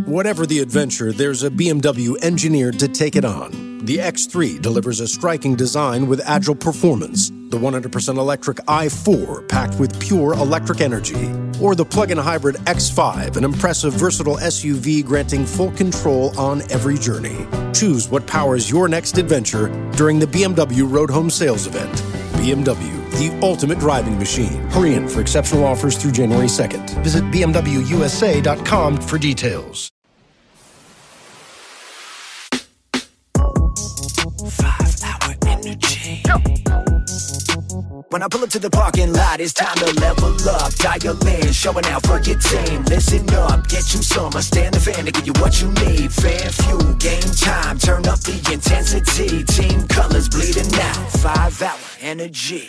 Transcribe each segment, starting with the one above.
Whatever the adventure, there's a BMW engineered to take it on. The X3 delivers a striking design with agile performance. The 100% electric i4 packed with pure electric energy. Or the plug-in hybrid X5, an impressive, versatile SUV granting full control on every journey. Choose what powers your next adventure during the BMW Road Home Sales Event. BMW, the ultimate driving machine. Hurry in for exceptional offers through January 2nd. Visit bmwusa.com for details. 5-hour energy. When I pull up to the parking lot, it's time to level up. Dial in, showing out for your team. Listen up, get you some. I stand the fan to give you what you need. Fan fuel, game time. Turn up the intensity. Team colors bleeding out. 5-hour energy.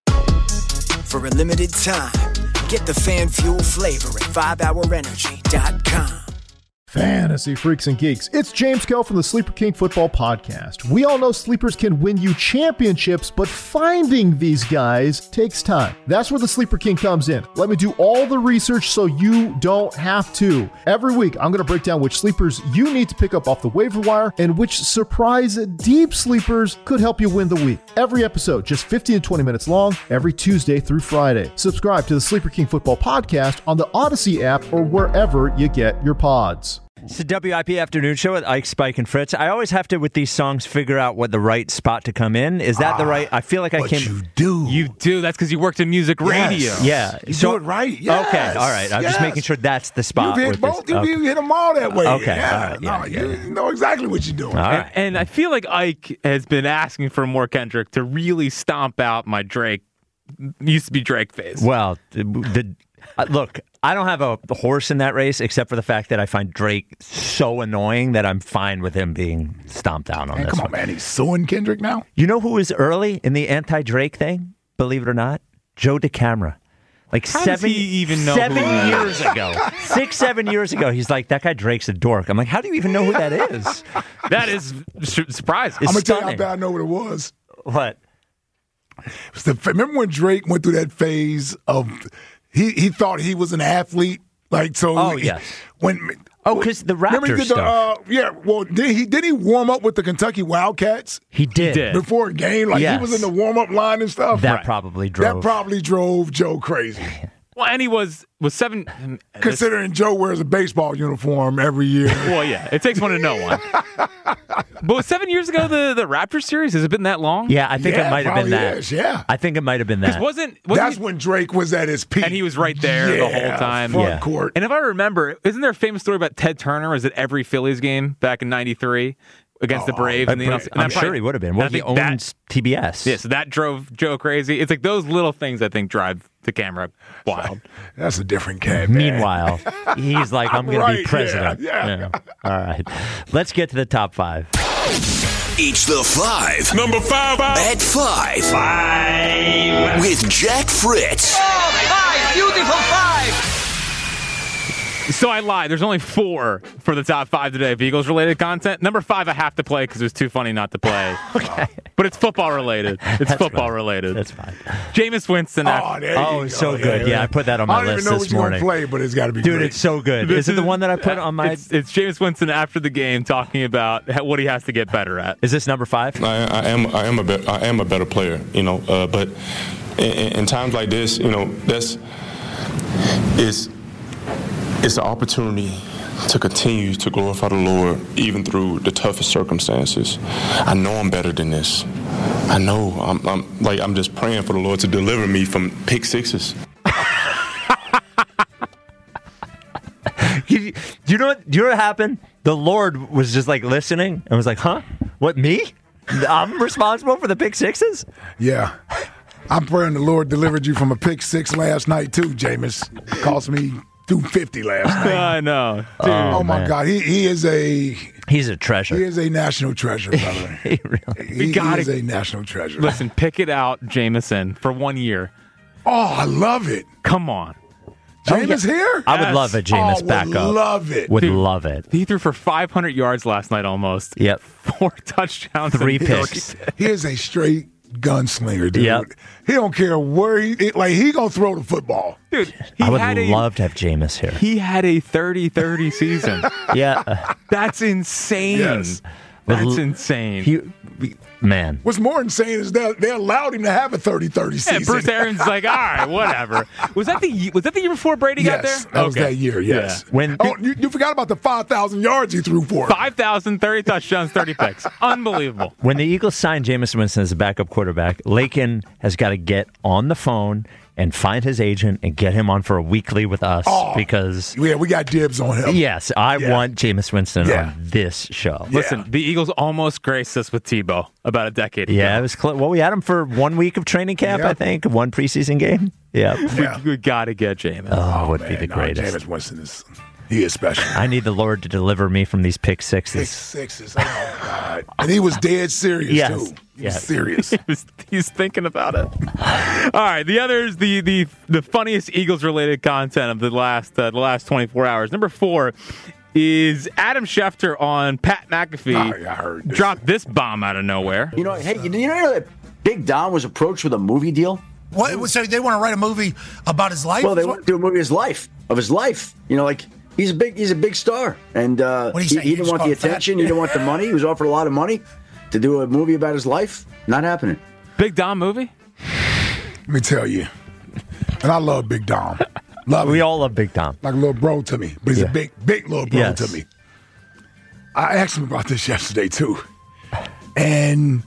For a limited time, get the fan fuel flavor at 5hourenergy.com. Fantasy freaks and geeks, it's James Kell from the Sleeper King Football Podcast. We all know sleepers can win you championships, but finding these guys takes time. That's where the Sleeper King comes in. Let me do all the research so you don't have to. Every week, I'm going to break down which sleepers you need to pick up off the waiver wire and which surprise deep sleepers could help you win the week. Every episode, just 15 to 20 minutes long, every Tuesday through Friday. Subscribe to the Sleeper King Football Podcast on the Odyssey app or wherever you get your pods. It's the WIP Afternoon Show with Ike, Spike, and Fritz. I always have to, with these songs, figure out what the right spot to come in. Is that the right? I feel like I can. You do. You do. That's because you worked in music radio. Yeah. You do it right. Yes. Okay. All right. I'm just making sure that's the spot. You've hit both. You hit them all that way. Okay. Yeah. All right. Yeah, You know exactly what you're doing. All right. And I feel like Ike has been asking for more Kendrick to really stomp out my Drake. Used to be Drake phase. Well, look, I don't have a horse in that race except for the fact that I find Drake so annoying that I'm fine with him being stomped out on this. Come on, man. He's suing Kendrick now? You know who was early in the anti-Drake thing? Believe it or not? Joe DeCamara. Like How does he even know 7 who he is? years ago. 6-7 years ago, he's like, that guy Drake's a dork. I'm like, how do you even know who that is? That is surprising. I'm going to tell you how stunning. bad I know what it was. What? Remember when Drake went through that phase of he thought he was an athlete, like so. Oh, yes. Because the remember he Raptor did stuff. did he warm up with the Kentucky Wildcats? He did. Before a game, like Yes. he was in the warm up line and stuff. That probably drove Joe crazy. Well, and he was 7. Considering Joe wears a baseball uniform every year. Well, yeah, it takes one to know one. But was 7 years ago the Raptor series? Has it been that long? Yeah, I think it might have been that. Is, yeah. I think it might have been that. Wasn't That's he, when Drake was at his peak. and he was right there the whole time. Front court. And if I remember, isn't there a famous story about Ted Turner? Was at every Phillies game back in '93 against the Braves? And I'm sure he would have been. Well, he owns TBS. Yeah, so that drove Joe crazy. It's like those little things I think drive the camera wild. That's a different cat, man. Meanwhile, he's like, I'm going to be Right, president. yeah. All right. Let's get to the top 5. It's the 5. Number 5. At 5. With Jack Fritz. Five, beautiful 5. So I lied. There's only 4 for the top 5 today of Eagles-related content. Number 5 I have to play because it was too funny not to play. Okay. But it's football-related. It's football-related. That's fine. Jameis Winston. It's so good. Yeah, I put that on my list this morning. I don't even know what you're going to play, but it's got to be Dude, great. it's so good. Is it the one that I put on my... It's Jameis Winston after the game talking about what he has to get better at. Is this number 5? I am a better player, but in times like this, it's an opportunity to continue to glorify the Lord even through the toughest circumstances. I know I'm better than this. I know I'm just praying for the Lord to deliver me from pick sixes. Do you know what happened? The Lord was just like listening and was like, huh? What, me? I'm responsible for the pick sixes? Yeah. I'm praying the Lord delivered you from a pick 6 last night, too, Jameis. Cost me $250 last night. I know. Dude. Oh my God. He's a treasure. He is a national treasure, brother. He really he is a national treasure. Listen, pick it out, Jameson, for 1 year. Oh, I love it. Come on. Jameis here? I would love a Jameis backup. Love it. Would love it. He threw for 500 yards last night almost. Yep. 4 touchdowns. 3 and picks. He is a straight gunslinger, dude. Yep. He don't care where he gonna throw the football. Dude, I would love to have Jameis here. He had a 30-30 season. Yeah. That's insane. Yes. That's insane. Man. What's more insane is that they allowed him to have a 30-30 season. Yeah, Bruce Arians is like, all right, whatever. Was that the year before Brady got there? Yes, that was that year, yes. Yeah. You forgot about the 5,000 yards he threw for. 5,000, 30 touchdowns, 30 picks. Unbelievable. When the Eagles signed Jameis Winston as a backup quarterback, Lakin has got to get on the phone and find his agent and get him on for a weekly with us because... Yeah, we got dibs on him. Yes, I want Jameis Winston on this show. Listen, the Eagles almost graced us with Tebow about a decade ago. Yeah, it was we had him for 1 week of training camp, I think, one preseason game. Yeah. We got to get Jameis. Oh, would be the greatest. Jameis Winston he is special. I need the Lord to deliver me from these pick sixes. Pick sixes. Oh, God. And he was dead serious, too. He was serious. He's thinking about it. All right, the others, the funniest Eagles-related content of the last 24 hours. Number 4 is Adam Schefter on Pat McAfee. I heard this. Dropped this bomb out of nowhere. You know that Big Don was approached with a movie deal? What? So they want to write a movie about his life? Well, they want to do a movie of his life. You know, like he's a big star, and he didn't want the attention. He didn't want the money. He was offered a lot of money to do a movie about his life. Not happening. Big Dom movie? Let me tell you, and I love Big Dom. We all love Big Dom. Like a little bro to me, but he's a big little bro to me. I asked him about this yesterday too, and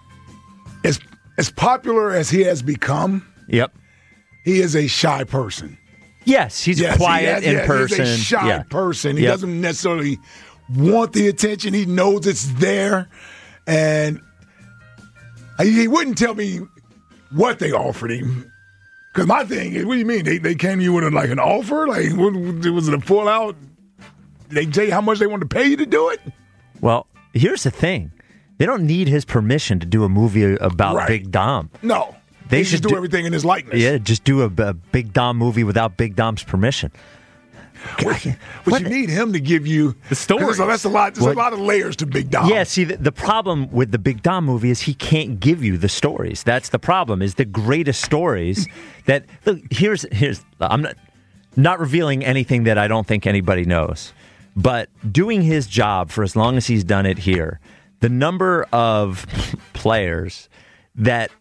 as popular as he has become, he is a shy person. Yes, he's quiet in person. He's a shy person. He doesn't necessarily want the attention. He knows it's there, and he wouldn't tell me what they offered him. Because my thing is, what do you mean? They came to you with an offer? Like, was it a full out? They tell you how much they wanted to pay you to do it? Well, here's the thing. They don't need his permission to do a movie about Big Dom. No. They should do everything in his likeness. Yeah, just do a Big Dom movie without Big Dom's permission. But you need him to give you the story. So that's a lot. There's a lot of layers to Big Dom. Yeah, see, the problem with the Big Dom movie is he can't give you the stories. That's the problem. Is the greatest stories that look. Here's. I'm not revealing anything that I don't think anybody knows, but doing his job for as long as he's done it here, the number of players that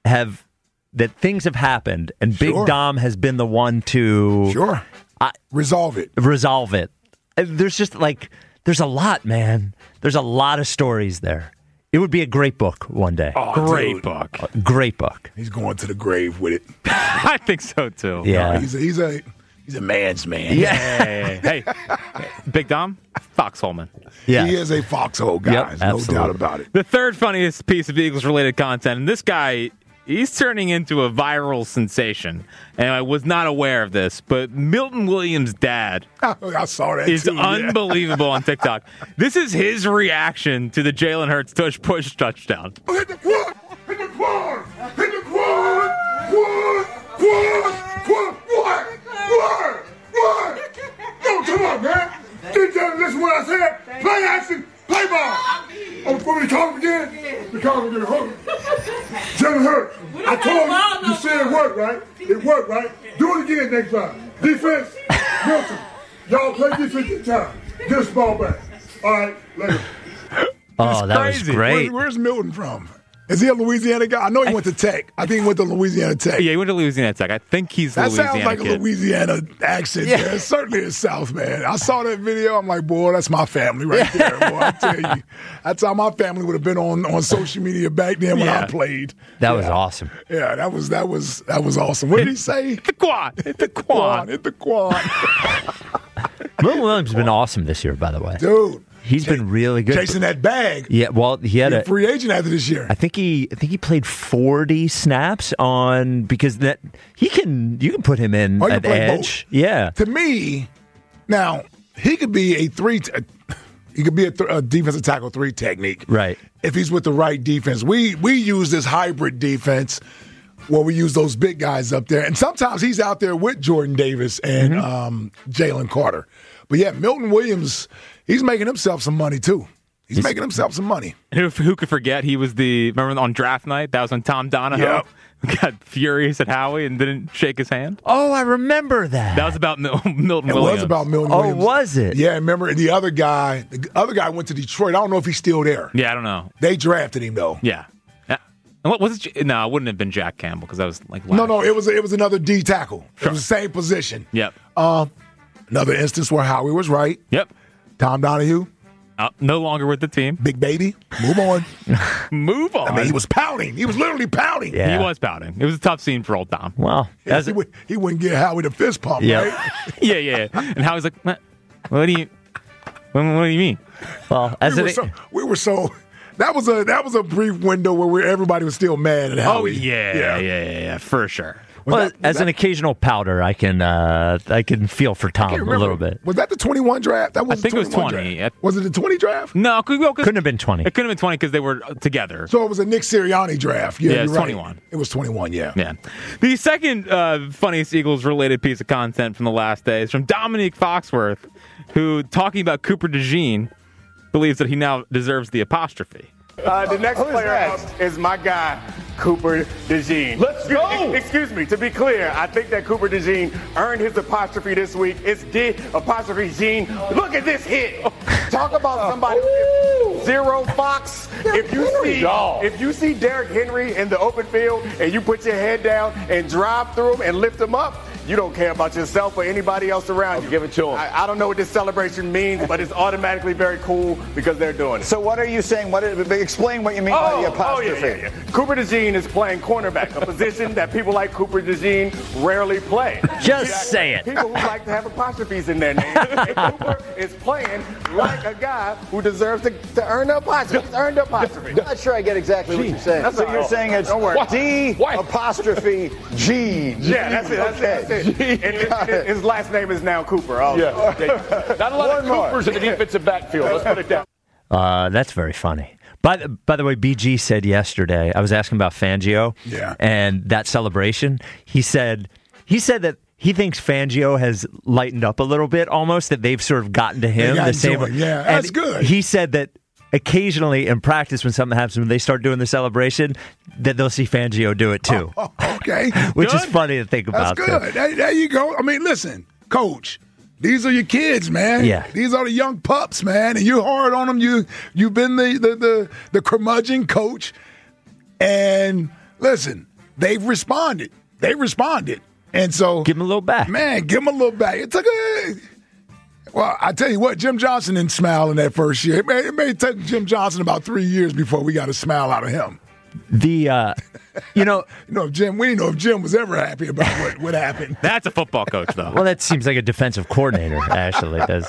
things have happened, and Big Dom has been the one to resolve it. There's just there's a lot, man. There's a lot of stories there. It would be a great book one day. Oh, great dude. book. Great book. He's going to the grave with it. I think so too. Yeah. He's a man's man. Yeah. Hey, Big Dom, foxhole. Yeah. He is a foxhole guy. Yep, no doubt about it. The third funniest piece of Eagles-related content, and this guy, he's turning into a viral sensation, and I was not aware of this, but Milton Williams' dad I saw that is too, unbelievable on TikTok. This is his reaction to the Jalen Hurts push touchdown. Hit the quad! Hit the quad! Hit the quad! Quad! No, come on, man! Listen what I said! Play action! Play ball! Oh, want me to call him again? The call him again. Jalen Hurts. I told you, you said it worked, right? It worked, right? Do it again next time. Defense, Milton. Y'all play defense this time. Get us ball back. All right, later. Oh, that was great. Where's Milton from? Is he a Louisiana guy? I know he went to Tech. I think he went to Louisiana Tech. Yeah, he went to Louisiana Tech. I think he's that Louisiana sounds like kid. a Louisiana accent. Yeah, it's certainly the South, man. I saw that video. I'm like, boy, that's my family right there. Boy, I tell you, that's how my family would have been on social media back then when I played. That was awesome. Yeah, that was awesome. What did he say? Hit the quad. Hit the quad. Hit the quad. Milton Williams has been awesome this year, by the way. Dude. He's been really good. Chasing that bag. Yeah, well, he had a free agent after this year. I think he played 40 snaps because you can put him in at edge. Both. Yeah. To me, now he could be a defensive tackle 3 technique. Right. If he's with the right defense. We use this hybrid defense where we use those big guys up there. And sometimes he's out there with Jordan Davis and Jalen Carter. But yeah, Milton Williams, he's making himself some money too. He's making himself some money. And who could forget? He was remember on draft night? That was when Tom Donahoe got furious at Howie and didn't shake his hand. Oh, I remember that. That was about Milton Williams. It was about Milton Williams. Oh, was it? Yeah, remember the other guy went to Detroit. I don't know if he's still there. Yeah, I don't know. They drafted him, though. Yeah. And what was it? No, it wouldn't have been Jack Campbell because that was like last No, it was another D tackle. Sure. It was the same position. Yep. Another instance where Howie was right. Yep. Tom Donahue. No longer with the team. Big baby. Move on. Move on. I mean, he was pouting. He was literally pouting. Yeah. He was pouting. It was a tough scene for old Tom. Well, he wouldn't get Howie the fist pump, right? Yeah. And Howie's like, what do you mean? Well, we were so that was a brief window where everybody was still mad at Howie. Oh yeah, for sure. Well, as an occasional powder, I can feel for Tom a little bit. Was that the 21 draft? That was I think it was 20. Was it the 20 draft? No, couldn't have been 20. It couldn't have been 20 because they were together. So it was a Nick Sirianni draft. Yeah, it was right. 21. It was 21, yeah. The second funniest Eagles-related piece of content from the last day is from Dominique Foxworth, who, talking about Cooper DeJean, believes that he now deserves the apostrophe. The next player up is my guy, Cooper DeJean. Let's go! Excuse me, to be clear, I think that Cooper DeJean earned his apostrophe this week. It's D''Jean. Look at this hit. Talk about somebody with zero fox. If you see Derrick Henry in the open field and you put your head down and drive through him and lift him up, you don't care about yourself or anybody else around you. Give it to him. I don't know what this celebration means, but it's automatically very cool because they're doing it. So what are you saying? Explain what you mean by the apostrophe. Yeah. Cooper DeJean is playing cornerback, a position that people like Cooper DeJean rarely play. Just say it. People who like to have apostrophes in their name. And Cooper is playing like a guy who deserves to earn the apostrophe. He's earned the apostrophe. I'm not sure I get exactly what you're saying. So you're saying it's D''Jean. Yeah, that's it. And his last name is now Cooper. Not a lot of Coopers in the defensive backfield. Let's put it down. That's very funny. By the way, BG said yesterday, I was asking about Fangio and that celebration. He said that he thinks Fangio has lightened up a little bit, almost, that they've sort of gotten to him. That's good. He said that occasionally in practice when something happens, when they start doing the celebration, that they'll see Fangio do it too. Okay. Which is funny to think about. That's good. There you go. I mean, listen, Coach, these are your kids, man. Yeah. These are the young pups, man. And you're hard on them. You've been the curmudgeon coach. And listen, they've responded. And so give them a little back. Man, give them a little back. It took well, I tell you what, Jim Johnson didn't smile in that first year. It may take Jim Johnson about 3 years before we got a smile out of him. Jim, we didn't know if Jim was ever happy about what happened. That's a football coach, though. Well, that seems like a defensive coordinator, actually. Does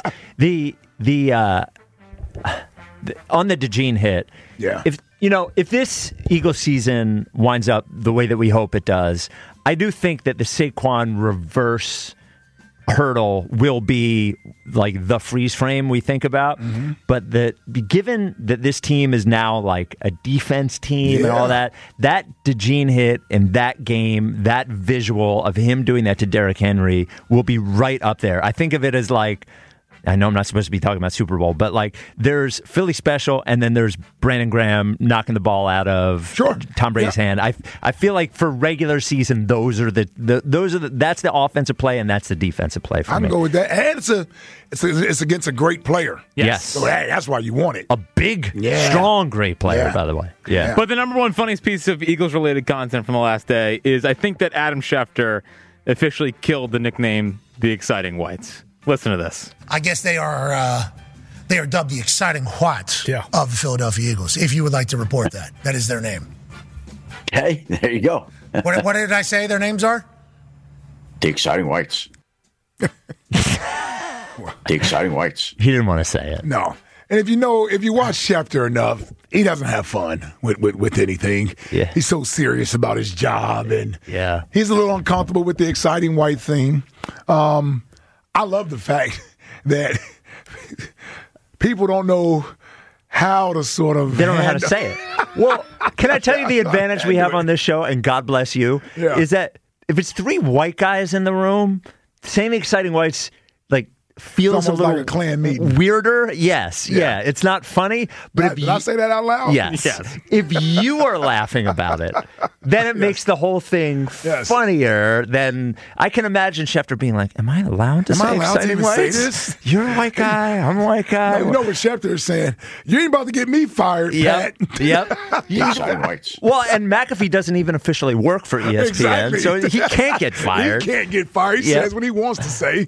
on the DeJean hit? Yeah. If this Eagles season winds up the way that we hope it does, I do think that the Saquon reverse hurdle will be like the freeze frame we think about, but given that this team is now like a defense team and all that DeJean hit and that game, that visual of him doing that to Derrick Henry will be right up there. I think of it as like, I know I'm not supposed to be talking about Super Bowl, but like there's Philly special and then there's Brandon Graham knocking the ball out of Tom Brady's hand. I feel like for regular season, that's the offensive play and that's the defensive play for me. I can go with that. And it's against a great player. Yes. So that's why you want it. A big, strong, great player, by the way. Yeah. But the number one funniest piece of Eagles-related content from the last day is I think that Adam Schefter officially killed the nickname The Exciting Whites. Listen to this. I guess they are dubbed the Exciting Whites of the Philadelphia Eagles, if you would like to report that. That is their name. Hey, there you go. What did I say their names are? The Exciting Whites. The Exciting Whites. He didn't want to say it. No. And if you watch Schefter enough, he doesn't have fun with anything. Yeah. He's so serious about his job, and he's a little uncomfortable with the Exciting White thing. I love the fact that people don't know how to sort of... They don't know how to say it. Well, can I tell you the advantage we have on this show, and God bless you, is that if it's three white guys in the room, saying the Exciting Whites, like, feels It's almost like a clan meeting. weirder. Yes, yeah. It's not funny, but Did I say that out loud? Yes. If you are laughing about it, then it makes the whole thing funnier. Than I can imagine Schefter being like, "Am I allowed to say exciting whites? This? You're a white guy. I'm a white guy." No, you know what Schefter is saying? You ain't about to get me fired, Pat. Yep. Well, and McAfee doesn't even officially work for ESPN, Exactly. so he can't get fired. He can't get fired. He says what he wants to say.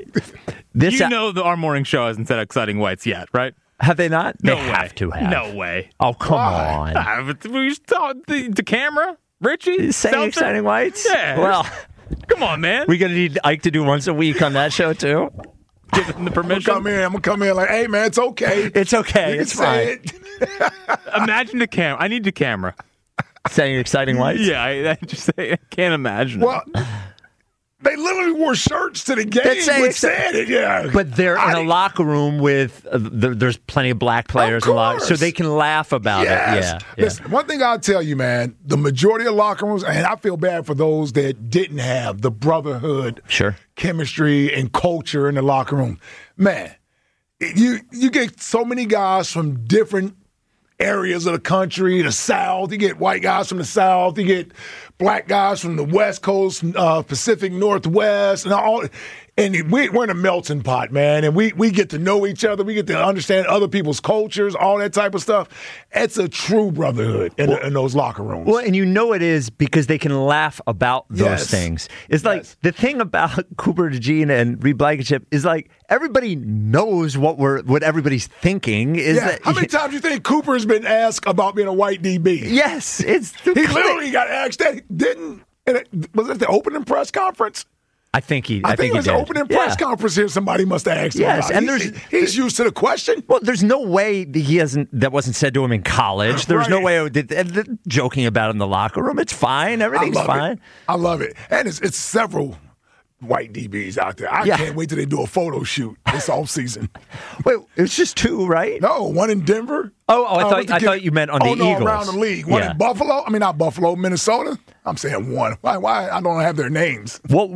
Our morning show hasn't said exciting whites yet, right? Have they not? No They way. have to have. No way. Oh, come on. We just talked to camera, Richie. Saying Seltzer? exciting whites? Yeah. Well, come on, man. We're going to need Ike to do once a week on that show, too. Give him the permission. I'm gonna come in like, hey, man, it's okay. It's okay. You It's can say fine. it. Imagine the camera. I need the camera. Saying exciting whites? Yeah, I just I can't imagine. Well, they literally wore shirts to the game That say which said it, yeah. But they're in a locker room with, there's plenty of black players in so they can laugh about it. Yeah. Listen, one thing I'll tell you, man, the majority of locker rooms, and I feel bad for those that didn't have the brotherhood, chemistry, and culture in the locker room. Man, you get so many guys from different areas of the country, the South. You get white guys from the South. You get black guys from the West Coast, Pacific Northwest, and all. And we're in a melting pot, man. And we get to know each other. We get to understand other people's cultures, all that type of stuff. It's a true brotherhood in those locker rooms. Well, and you know it is because they can laugh about those things. It's like the thing about Cooper DeJean and Reed Blankenship is like everybody knows what everybody's thinking. Is that how many times do you think Cooper's been asked about being a white DB? Yes, he literally got asked that. Was it the opening press conference? I think he. I think it was he an did. opening press conference here. Somebody must have asked him. Yes, about. and he's used to the question. Well, there's no way that wasn't said to him in college. There's no way joking about it in the locker room. It's fine. Everything's fine. I love it, and it's several white DBs out there. I can't wait till they do a photo shoot this offseason. Wait, it's just two, right? No, one in Denver. I thought you meant on the Eagles. Around the league. One in Buffalo. I mean, not Buffalo, Minnesota. I'm saying one. Why I don't have their names? Well,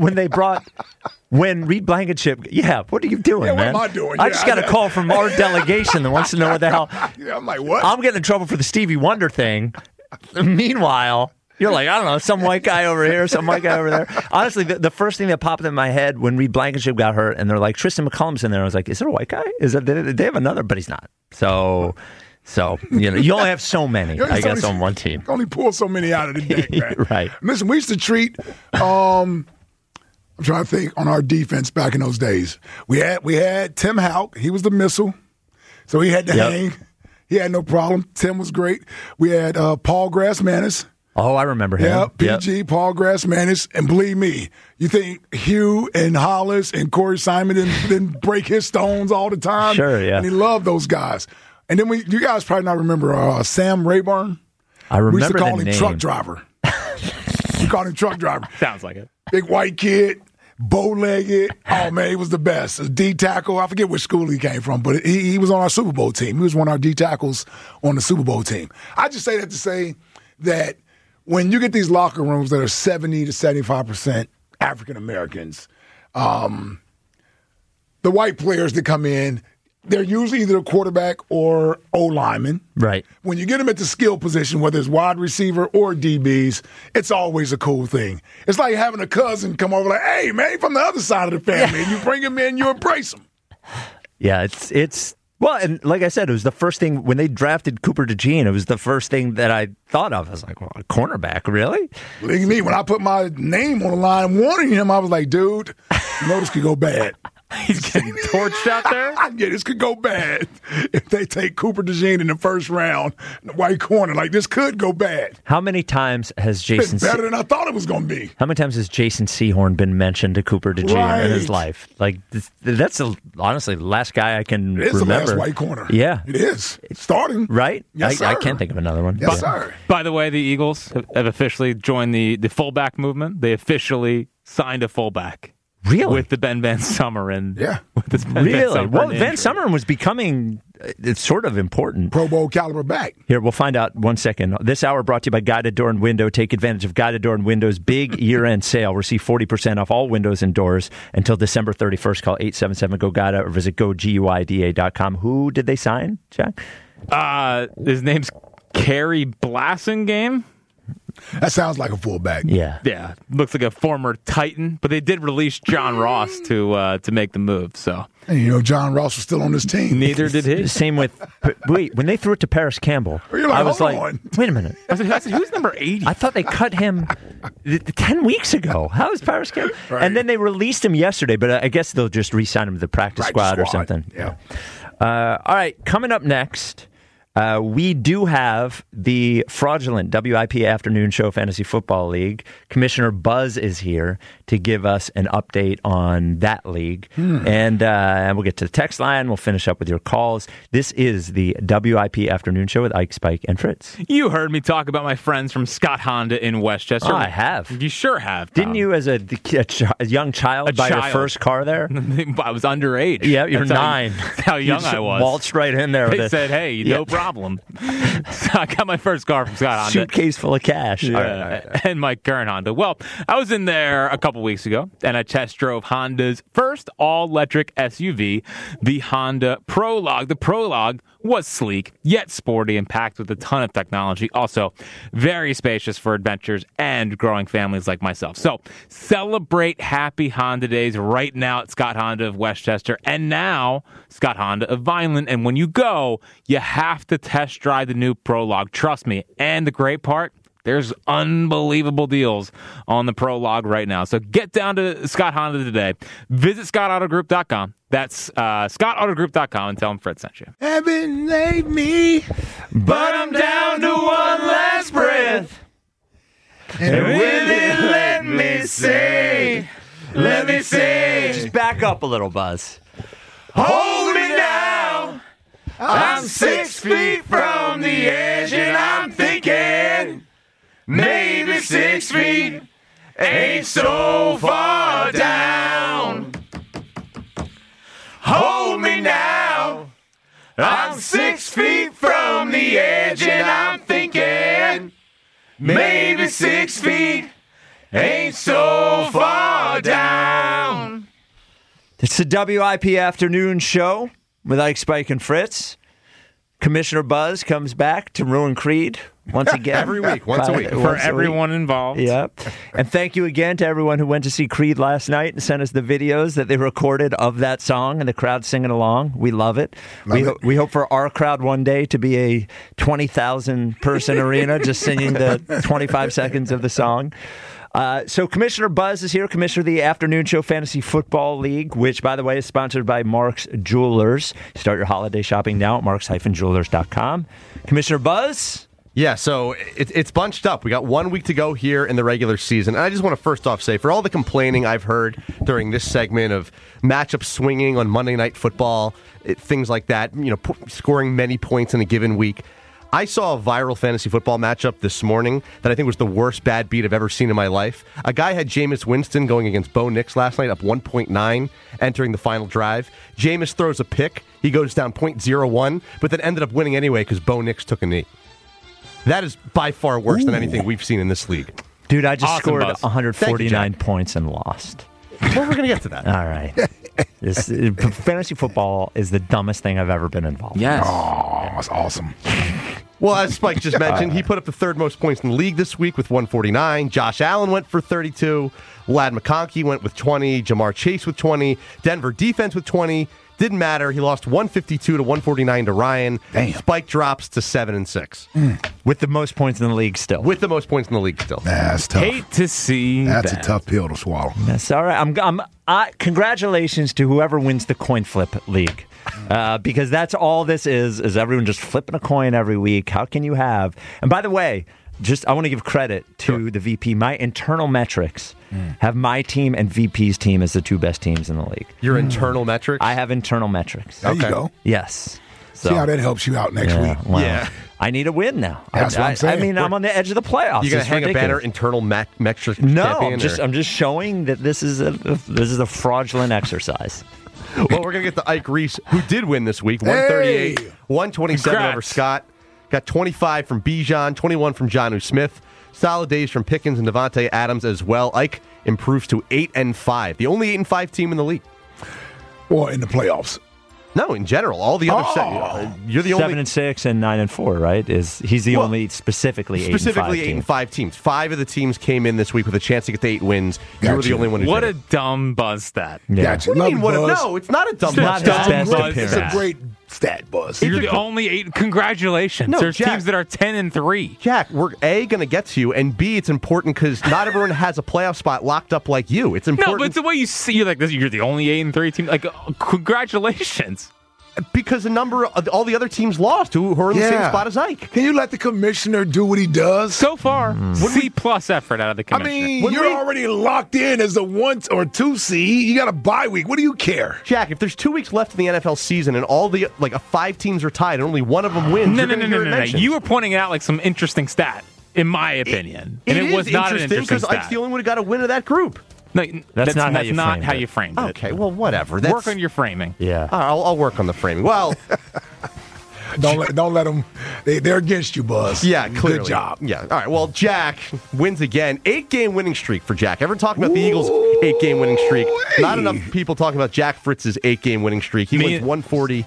when Reed Blankenship, what are you doing, man? What am I doing? I just got a call from our delegation that wants to know what the hell. Yeah, I'm like, what? I'm getting in trouble for the Stevie Wonder thing. Meanwhile, you're like, I don't know, some white guy over here, some white guy over there. Honestly, the first thing that popped in my head when Reed Blankenship got hurt, and they're like, Tristan McCullum's in there, I was like, is there a white guy? They have another, but he's not. So you only have so many, I guess, on one team. Only pull so many out of the deck, man. Right. Listen, we used to treat. I'm trying to think on our defense back in those days. We had Tim Houck. He was the missile, so he had to hang. He had no problem. Tim was great. We had Paul Grassmanis. Oh, I remember him. Yeah, PG, Paul Grassmanis. And believe me, you think Hugh and Hollis and Corey Simon didn't break his stones all the time? Sure, yeah. And he loved those guys. And then you guys probably not remember Sam Rayburn. I remember we used to call him name. Truck Driver. We called him Truck Driver. Sounds like it. Big white kid, bow-legged. Oh, man, he was the best. A D tackle. I forget which school he came from, but he was on our Super Bowl team. He was one of our D tackles on the Super Bowl team. I just say that to say that when you get these locker rooms that are 70 to 75% African Americans, the white players that come in, they're usually either a quarterback or O-lineman. Right. When you get them at the skill position, whether it's wide receiver or DBs, it's always a cool thing. It's like having a cousin come over like, hey, man, from the other side of the family. And you bring him in, you embrace him. Yeah, it's well, and like I said, it was the first thing when they drafted Cooper DeJean. It was the first thing that I thought of. I was like, well, a cornerback, really? Look at me. When I put my name on the line wanting him, I was like, dude, you know this could go bad. He's getting torched out there? Yeah, this could go bad if they take Cooper DeJean in the first round, in the white corner. Like, this could go bad. How many times has Jason... It's better than I thought it was going to be. How many times has Jason Sehorn been mentioned to Cooper DeJean in his life? Like, that's honestly the last guy I can remember. It is the last white corner. Yeah. It is. It's starting. Right? Yes, sir. I can't think of another one. Yes, sir. By the way, the Eagles have officially joined the fullback movement. They officially signed a fullback. Really? With the Ben Van Sumeren. Yeah. With this Ben really? Van Sumeren Well, Van injury. Sumeren was becoming it's sort of important. Pro Bowl caliber back. Here, we'll find out 1 second. This hour brought to you by Guided Door and Window. Take advantage of Guided Door and Window's big year-end sale. Receive 40% off all windows and doors until December 31st. Call 877-GO-GUIDA or visit GoGuida.com. Who did they sign, Jack? His name's Kerry Blasingame. That sounds like a fullback. Yeah. Looks like a former Titan, but they did release John Ross to make the move. So, and John Ross was still on this team. Neither did he. Same with when they threw it to Paris Campbell. I was like, wait a minute. I said, who's number 80? I thought they cut him 10 weeks ago. How is Paris Campbell? Right. And then they released him yesterday, but I guess they'll just re-sign him to the practice squad or something. Yeah. All right, coming up next. We do have the fraudulent WIP Afternoon Show Fantasy Football League. Commissioner Buzz is here to give us an update on that league. And we'll get to the text line. We'll finish up with your calls. This is the WIP Afternoon Show with Ike, Spike, and Fritz. You heard me talk about my friends from Scott Honda in Westchester. Oh, I have. You sure have. Didn't you, as a young child, buy your first car there? I was underage. Yeah, you're 9. That's how young I was. Waltzed right in there. They said, hey, no problem. So I got my first car from Scott Honda. Suitcase full of cash. Yeah. And my current Honda. Well, I was in there a couple weeks ago, and I test drove Honda's first all-electric SUV, the Honda Prologue. The Prologue was sleek, yet sporty, and packed with a ton of technology. Also, very spacious for adventures and growing families like myself. So, celebrate happy Honda days right now at Scott Honda of Westchester, and now Scott Honda of Vineland. And when you go, you have to test drive the new Prologue. Trust me. And the great part, there's unbelievable deals on the Prologue right now. So get down to Scott Honda today. Visit ScottAutoGroup.com. That's ScottAutoGroup.com and tell them Fred sent you. Heaven made me, but I'm down to one last breath. And will it let me say, Just back up a little, Buzz. Hold me now. I'm 6 feet from the edge and I'm thinking maybe 6 feet ain't so far down. Hold me now. I'm 6 feet from the edge and I'm thinking maybe 6 feet ain't so far down. It's the WIP Afternoon Show with Ike, Spike, and Fritz. Commissioner Buzz comes back to ruin Creed once again. Every week, once a week. For everyone involved. Yep. And thank you again to everyone who went to see Creed last night and sent us the videos that they recorded of that song and the crowd singing along. We love it. We hope for our crowd one day to be a 20,000 person arena just singing the 25 seconds of the song. So Commissioner Buzz is here, Commissioner of the Afternoon Show Fantasy Football League, which, by the way, is sponsored by Mark's Jewelers. Start your holiday shopping now at marks-jewelers.com. Commissioner Buzz? Yeah, so it's bunched up. We got 1 week to go here in the regular season. And I just want to first off say, for all the complaining I've heard during this segment of matchup swinging on Monday Night Football, things like that, scoring many points in a given week, I saw a viral fantasy football matchup this morning that I think was the worst bad beat I've ever seen in my life. A guy had Jameis Winston going against Bo Nix last night, up 1.9, entering the final drive. Jameis throws a pick. He goes down 0.01, but then ended up winning anyway because Bo Nix took a knee. That is by far worse than anything we've seen in this league. Dude, I just scored 149 points and lost. Well, we're going to get to that. All right. Fantasy football is the dumbest thing I've ever been involved in. Yes. Oh, that's awesome. Well, as Spike just mentioned, he put up the third most points in the league this week with 149. Josh Allen went for 32. Ladd McConkey went with 20. Jamar Chase with 20. Denver defense with 20. Didn't matter. He lost 152 to 149 to Ryan. Damn. Spike drops to 7-6. With the most points in the league still. That's tough. Hate to see That's that. a tough pill to swallow. That's all right. Congratulations to whoever wins the coin flip league. Because that's all this is everyone just flipping a coin every week. How can you have... And by the way, I want to give credit to the VP. My internal metrics have my team and VP's team as the two best teams in the league. Your internal metrics? I have internal metrics. There you go. Yes. See how that helps you out next week. Well, I need a win now. That's what I'm saying. I mean, I'm on the edge of the playoffs. You going to hang a banner internal metrics? No, I'm just showing that this is a fraudulent exercise. Well, we're going to get to Ike Reese, who did win this week. 138, 127 Congrats. over Scott. Got 25 from Bijan, 21 from Jonnu Smith. Solid days from Pickens and Devontae Adams as well. Ike improves to 8-5, the only 8-5 team in the league. Or in the playoffs. No, in general, all the other you're the only 7-6 and 9-4, right? He's the only specifically 8-5 teams. 5 of the teams came in this week with a chance to get to 8 wins. You were the only one who What did a dumb buzz stat. Yeah. What do you mean? No, it's not a dumb buzz. It's a great stat, Buzz. You're the only 8. Congratulations. No, There's Jack, teams that are 10-3. Jack, we're A, going to get to you, and B, it's important because not everyone has a playoff spot locked up like you. It's important. No, but it's the way you see, you're like this. You're the only 8-3 team. Like, congratulations. Because a number of all the other teams lost who are in the same spot as Ike. Can you let the commissioner do what he does? So far, C+ effort out of the commissioner. I mean, you're already locked in as a 1 or 2 seed. You got a bye week. What do you care? Jack, if there's 2 weeks left in the NFL season and all the 5 teams are tied and only one of them wins, No. You were pointing out like some interesting stat, in my opinion, and it was not an interesting because stat. Ike's the only one who got a win of that group. No, that's not how you framed it. Okay, well, whatever. Work on your framing. Yeah, I'll work on the framing. Well, don't let them. They're against you, Buzz. Yeah, clearly. Good job. Yeah. All right. Well, Jack wins again. 8-game winning streak for Jack. Everyone talking about the Eagles' 8-game winning streak. Not enough people talking about Jack Fritz's 8-game winning streak. He wins 140.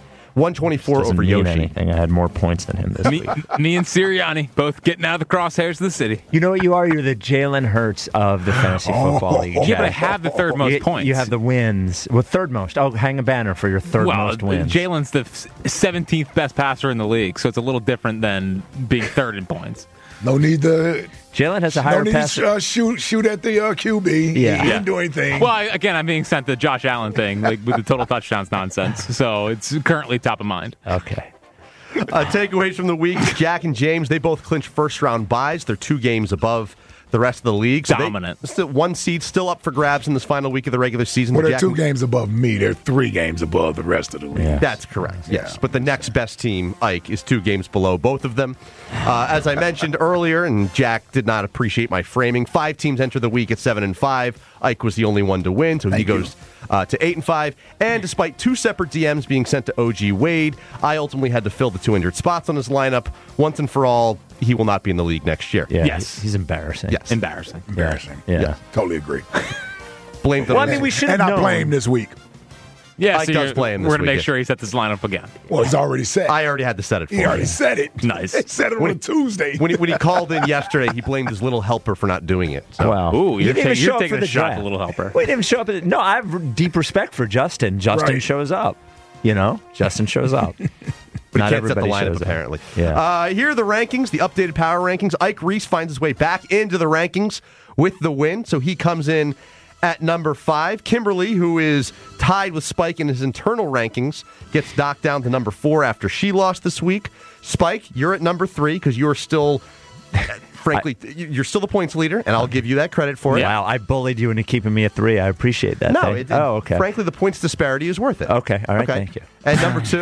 124 over Yoshi. Anything. I had more points than him this week. Me and Sirianni both getting out of the crosshairs of the city. You know what you are? You're the Jalen Hurts of the fantasy football league. Yeah, but I have the third most points. You have the wins. Well, third most. Oh, hang a banner for your third most wins. Jalen's the 17th best passer in the league, so it's a little different than being third in points. No need to. Jalen has a higher pass. Shoot at the QB. Yeah. He didn't do anything. Well, I'm being sent the Josh Allen thing, like with the total touchdowns nonsense. So it's currently top of mind. Okay. Takeaways from the week: Jack and James, they both clinched first-round buys. They're 2 games above the rest of the league. So dominant. Still 1 seed still up for grabs in this final week of the regular season. Well, they're 2 games above me. They're 3 games above the rest of the league. Yeah. That's correct, yes. But the next best team, Ike, is 2 games below both of them. As I mentioned earlier, and Jack did not appreciate my framing, 5 teams enter the week at 7-5. Ike was the only one to win, so he goes to 8-5. And despite 2 separate DMs being sent to OG Wade, I ultimately had to fill the 200 spots on his lineup. Once and for all, he will not be in the league next year. Yeah, yes. He's embarrassing. Yes. Embarrassing. Yeah. Totally agree. Blame the Well, I mean, we should have And I known. blame this week. Yeah, Ike does play him this we're going to make weekend. sure he sets his lineup again. Well, he's already set. I already had to set it for He him. already said it. Nice. He said it on a Tuesday. When he called in yesterday, he blamed his little helper for not doing it. So. Wow. Ooh, He you're didn't even show up taking for a the shot at draft. the little helper. Wait, he didn't show up. No, I have deep respect for Justin. Justin Right. shows up. Justin shows up. But Not he can't set the everybody lineup, shows up. apparently. Yeah. Here are the rankings, the updated power rankings. Ike Reese finds his way back into the rankings with the win, so he comes in at number 5. Kimberly, who is tied with Spike in his internal rankings, gets knocked down to number 4 after she lost this week. Spike, you're at number 3 because you're still, frankly, you're still the points leader, and I'll give you that credit for it. Wow, I bullied you into keeping me at 3. I appreciate that. No, okay. Frankly, the points disparity is worth it. Okay, all right, thank you. And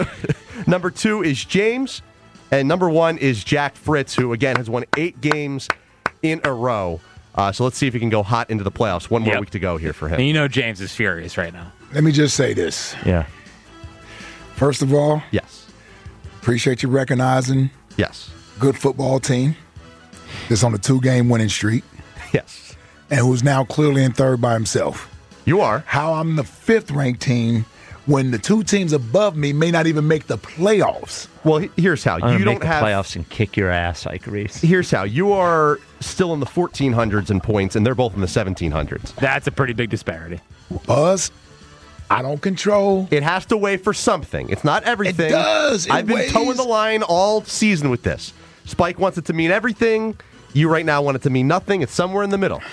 number two is James, and number 1 is Jack Fritz, who again has won 8 games in a row. So let's see if he can go hot into the playoffs. One more week to go here for him. And you know James is furious right now. Let me just say this. Yeah. First of all, yes, appreciate you recognizing good football team that's on a 2-game winning streak. Yes. And who's now clearly in third by himself. You are. How I'm the 5th ranked team when the 2 teams above me may not even make the playoffs. Well, here's how. I'm You make don't the have playoffs and kick your ass, Ike Reese. Here's how. You are still in the 1400s in points, and they're both in the 1700s. That's a pretty big disparity. Buzz, I don't control. It has to weigh for something. It's not everything. It does. It I've been weighs. towing the line all season with this. Spike wants it to mean everything. You right now want it to mean nothing. It's somewhere in the middle.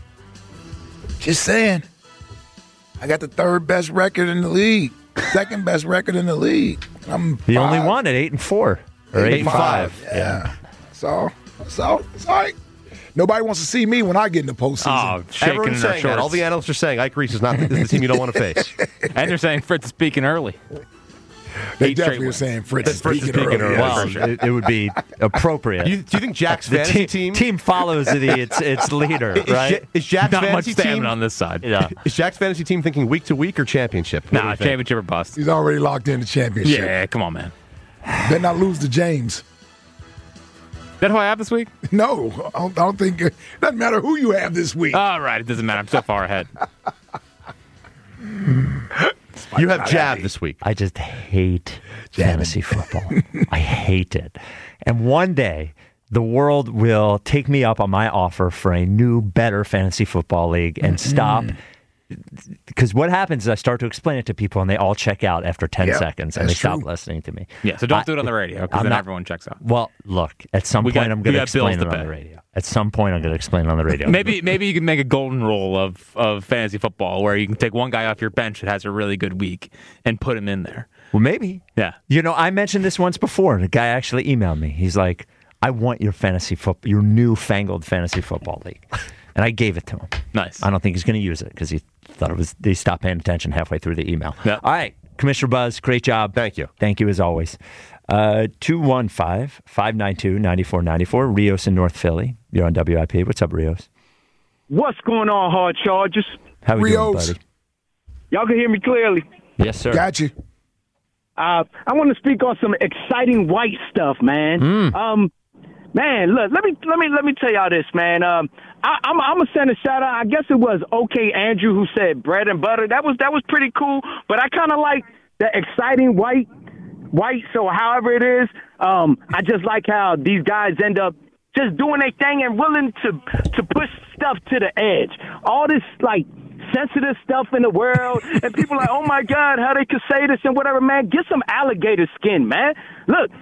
Just saying. I got the 3rd best record in the league. 2nd best record in the league. I'm The only 5. one at 8-4 or 8-5. Yeah. So it's all right. Nobody wants to see me when I get in the postseason. Oh, shaking Everyone's in their saying that. shorts. All the analysts are saying Ike Reese is not is the team you don't want to face. And they're saying Fritz is speaking early. They definitely are saying Fritz is speaking earlier. Well, it would be appropriate. Do you think Jack's fantasy team follows its leader, right? Is Jack's Not much fantasy team stamina on this side. Yeah. Is Jack's fantasy team thinking week to week or championship? What do Nah, you think? championship or bust. He's already locked in the championship. Yeah, come on, man. Better not lose to James. Is that who I have this week? No, I don't think it doesn't matter who you have this week. All right, it doesn't matter. I'm so far ahead. You have Jab this week. I just hate fantasy football. I hate it. And one day, the world will take me up on my offer for a new, better fantasy football league and stop. Because what happens is I start to explain it to people and they all check out after 10 seconds and they stop listening to me. Yeah, so don't do it on the radio because then everyone checks out. Well, look, at some point I'm going to explain it on the radio. At some point I'm going to explain it on the radio. Maybe you can make a golden rule of fantasy football where you can take one guy off your bench that has a really good week and put him in there. Well, maybe. Yeah. You know, I mentioned this once before. The guy actually emailed me. He's like, I want your your newfangled fantasy football league. And I gave it to him. Nice. I don't think he's going to use it because he thought they stopped paying attention halfway through the email. Yep. All right, Commissioner Buzz, great job. Thank you. Thank you as always. 215-592-9494. Rios in North Philly. You're on WIP. What's up, Rios? What's going on, Hard Chargers? How we doing, buddy? Y'all can hear me clearly. Yes, sir. Got you. I want to speak on some exciting white stuff, man. Man, look, let me tell y'all this, man. I'm gonna send a shout out. I guess it was OK Andrew who said bread and butter. That was pretty cool. But I kind of like the exciting white. So however it is, I just like how these guys end up just doing their thing and willing to push stuff to the edge. All this like sensitive stuff in the world, and people are like, oh my God, how they could say this and whatever, man. Get some alligator skin, man. Look,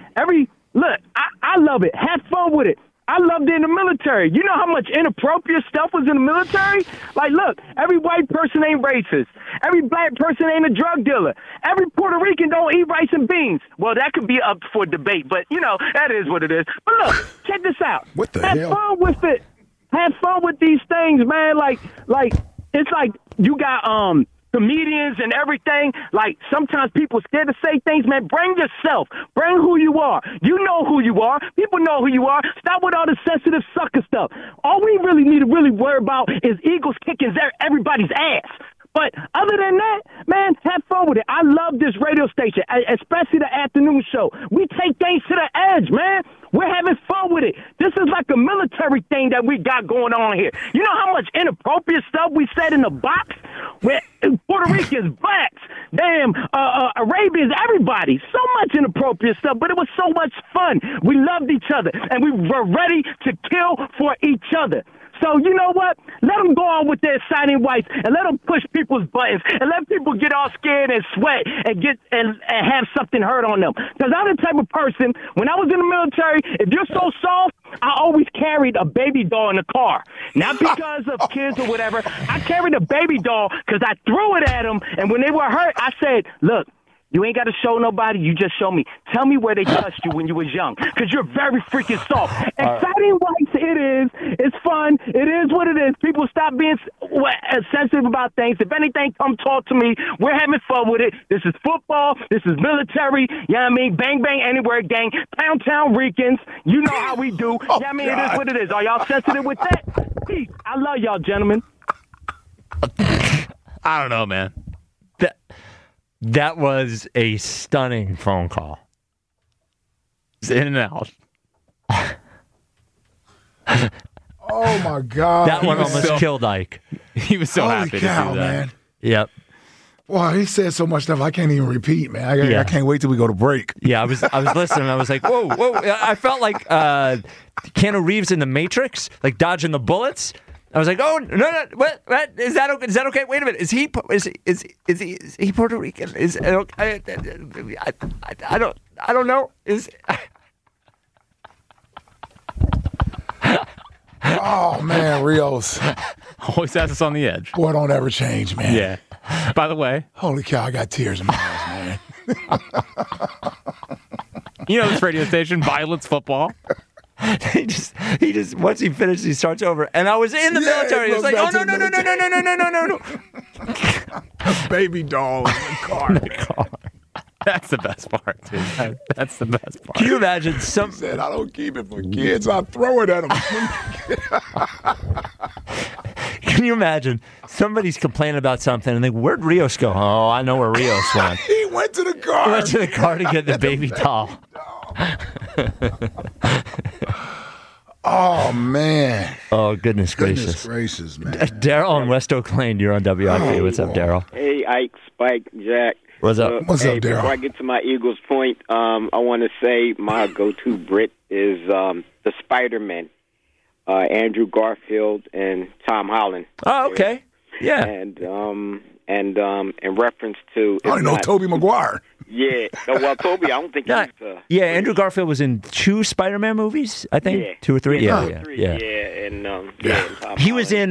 I love it. Have fun with it. I loved it in the military. You know how much inappropriate stuff was in the military? Like, look, every white person ain't racist. Every black person ain't a drug dealer. Every Puerto Rican don't eat rice and beans. Well, that could be up for debate, but, you know, that is what it is. But look, check this out. What the hell? Have fun with it. Have fun with these things, man. Like, it's like you got, comedians and everything. Like, sometimes people scared to say things, man. Bring yourself. Bring who you are. You know who you are. People know who you are. Stop with all the sensitive sucker stuff. All we really need to really worry about is Eagles kicking everybody's ass. But other than that, man, have fun with it. I love this radio station, especially the afternoon show. We take things to the edge, man. We're having fun with it. This is like a military thing that we got going on here. You know how much inappropriate stuff we said in the box? Where Puerto Ricans, blacks, damn, Arabians, everybody. So much inappropriate stuff, but it was so much fun. We loved each other, and we were ready to kill for each other. So you know what? Let them go on with their exciting whites and let them push people's buttons and let people get all scared and sweat and get and have something hurt on them. Because I'm the type of person, when I was in the military, if you're so soft, I always carried a baby doll in the car. Not because of kids or whatever. I carried a baby doll because I threw it at them, and when they were hurt, I said, look, you ain't got to show nobody. You just show me. Tell me where they touched you when you was young, because you're very freaking soft. Exciting whites, it is. It's fun. It is what it is. People stop being sensitive about things. If anything, come talk to me. We're having fun with it. This is football. This is military. You know what I mean? Bang, bang, anywhere gang. Pound town Ricans. You know how we do. You know what I mean? It is what it is. Are y'all sensitive with that? Peace. I love y'all, gentlemen. I don't know, man. That was a stunning phone call. It's in and out. Oh, my God. That one almost killed Ike. He was so happy to do that. Man. Yep. Wow, he said so much stuff I can't even repeat, man. I can't wait till we go to break. Yeah, I was listening. I was like, whoa. I felt like Keanu Reeves in The Matrix, like dodging the bullets. I was like, oh no, what is that okay? Wait a minute, is he Puerto Rican? Is it okay? I don't know. Oh man, Rios always has us on the edge. Boy, don't ever change, man. Yeah. By the way, holy cow, I got tears in my eyes, man. You know this radio station, Violence Football. He just once he finishes, he starts over. And I was in the military. It's like, oh no. A baby doll in the car. That's the best part, dude. That's the best part. Can you imagine He said, I don't keep it for kids. I throw it at them. Can you imagine somebody's complaining about something and they, where'd Rios go? Oh, I know where Rios went. He went to the car. He went to the car to get the baby doll. Oh, man. Oh, goodness Goodness gracious. gracious, man. Daryl in West Oak Lane, you're on WIP. What's up, Daryl? Hey, Ike, Spike, Jack. What's up? What's up, Daryl? Before I get to my Eagles point, I want to say my go-to Brit is the Spider-Man, Andrew Garfield and Tom Holland. Oh, okay. Yeah. And in reference to... I don't know Tobey Maguire. Yeah. Well, Toby, I don't think he's... Yeah, Andrew Garfield was in 2 Spider-Man movies, I think. Yeah. 2 or 3. Yeah, Yeah. 3, and Tom He was in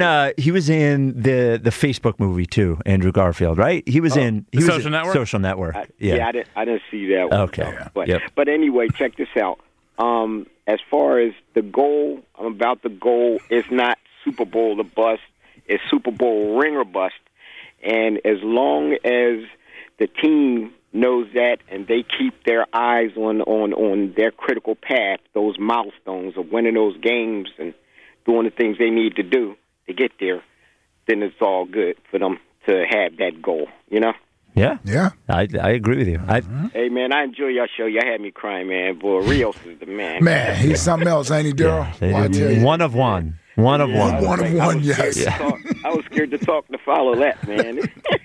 the Facebook movie too, Andrew Garfield, right? He was in Social Network? Social Network. I didn't see that one. Okay. But anyway, check this out. As far as the goal, I'm about the goal. It's not Super Bowl or bust. It's Super Bowl ring or bust. And as long as the team knows that and they keep their eyes on their critical path, those milestones of winning those games and doing the things they need to do to get there, then it's all good for them to have that goal, you know? Yeah. Yeah. I agree with you. Hey, man, I enjoy your show. Y'all had me crying, man. Boy, Rios is the man. Man, he's something else, ain't he, Daryl? They Well, I did. tell you. One of one. One of one. One of one, yes. I was scared to talk to follow that, man.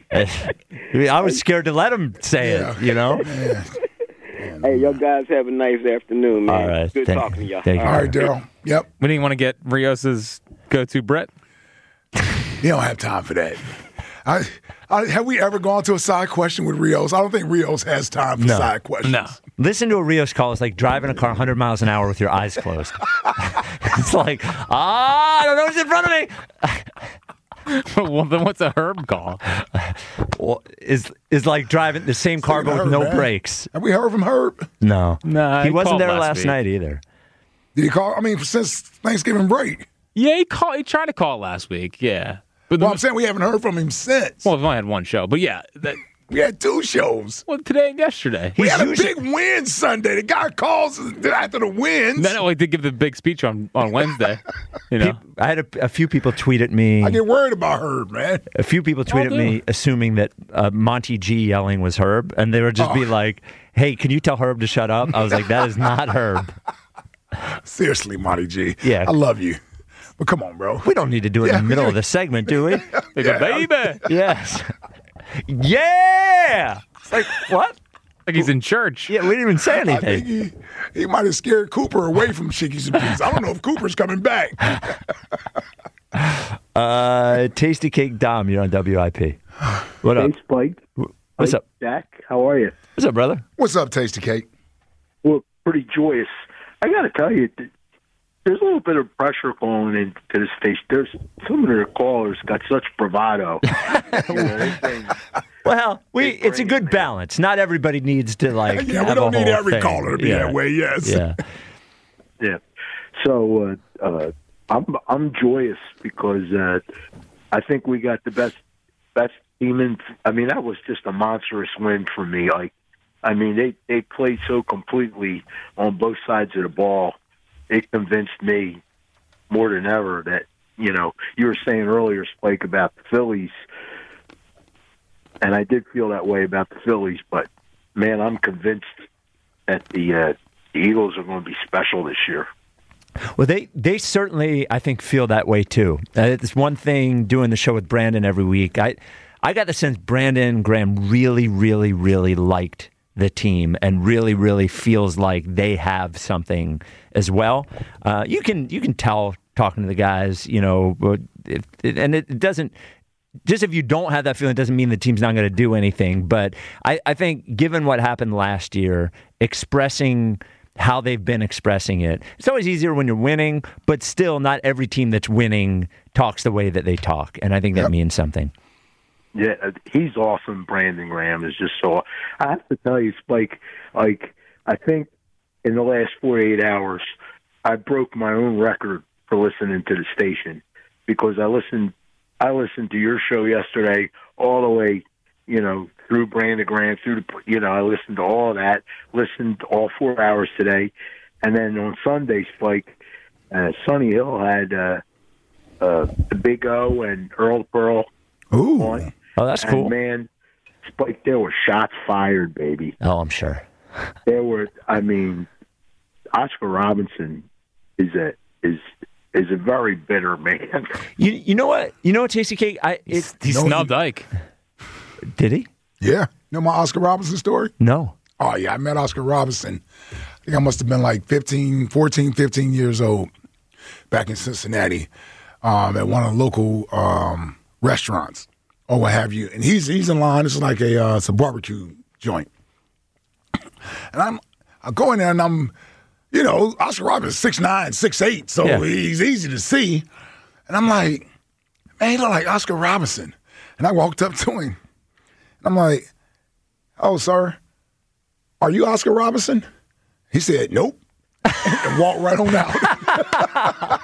I was scared to let him say it, you know? Hey, y'all guys have a nice afternoon, man. All right. Good talking to y'all. Thank you. All right, Daryl. Yep. We didn't want to get Rios's go-to Brit. You don't have time for that. Have we ever gone to a side question with Rios? I don't think Rios has time for side questions. No. Listen to a Rios call. It's like driving a car 100 miles an hour with your eyes closed. It's like, I don't know what's in front of me. Well, then what's a Herb call? Well, is like driving the same car but with no brakes. Have we heard from Herb? No. No, he wasn't called there last last week. night either. Did he call? I mean, since Thanksgiving break. Yeah, he tried to call last week. Yeah. But Well, I'm saying we haven't heard from him since. Well, we've only had one show, but yeah. We had 2 shows. Well, today and yesterday. We had a big win Sunday. The guy calls after the wins. Then I did give the big speech on Wednesday. You know, I had a few people tweet at me. I get worried about Herb, man. A few people tweet at me assuming that Monty G yelling was Herb, and they would just be like, "Hey, can you tell Herb to shut up?" I was like, "That is not Herb." Seriously, Monty G. Yeah. I love you. But come on, bro. We don't need to do it in the middle of the segment, do we? baby. Yes. Yeah. It's like, what? Like he's in church. Yeah, we didn't even say I anything. think he might have scared Cooper away from Shickies and Peas. I don't know if Cooper's coming back. Tasty Cake Dom, you're on WIP. What up? Hey, Spike. What's up? Jack, how are you? What's up, brother? What's up, Tasty Cake? Well, pretty joyous. I got to tell you, there's a little bit of pressure calling into the station. There's some of their callers got such bravado. Well, it's a good balance. Not everybody needs to like. Yeah, we have don't a need whole every thing. caller to be that way. Yes. Yeah. Yeah. So I'm joyous because I think we got the best team in. I mean, that was just a monstrous win for me. Like, I mean, they played so completely on both sides of the ball. It convinced me more than ever that, you know, you were saying earlier, Spike, about the Phillies, and I did feel that way about the Phillies, but, man, I'm convinced that the Eagles are going to be special this year. Well, they certainly, I think, feel that way, too. It's one thing doing the show with Brandon every week. I got the sense Brandon Graham really, really, really liked the team and really, really feels like they have something as well. You can tell talking to the guys, you know, and it doesn't. Just if you don't have that feeling, it doesn't mean the team's not going to do anything. But I think, given what happened last year, expressing how they've been expressing it, it's always easier when you're winning. But still, not every team that's winning talks the way that they talk, and I think that means something. Yeah, he's awesome. Brandon Graham is just so. I have to tell you, Spike, like, I think in the last 48 hours, I broke my own record for listening to the station because I listened to your show yesterday all the way through Brandon Graham, I listened to all that, listened all 4 hours today. And then on Sunday, Spike, Sonny Hill had the Big O and Earl Pearl on. Oh, that's cool. And man, Spike, there were shots fired, baby. Oh, I'm sure. There were. I mean, Oscar Robinson is a very bitter man. You know what? You know what, Tasty Cake? He snubbed Ike. Did he? Yeah. You know my Oscar Robinson story? No. Oh, yeah. I met Oscar Robinson. I think I must have been like 15 years old back in Cincinnati at one of the local restaurants or what have you. And he's in line. It's like it's a barbecue joint. And I go in there and I'm, Oscar Robinson 6'9", 6'8", so he's easy to see. And I'm like, man, he look like Oscar Robinson. And I walked up to him. I'm like, oh, sir, are you Oscar Robinson? He said, nope, and walked right on out.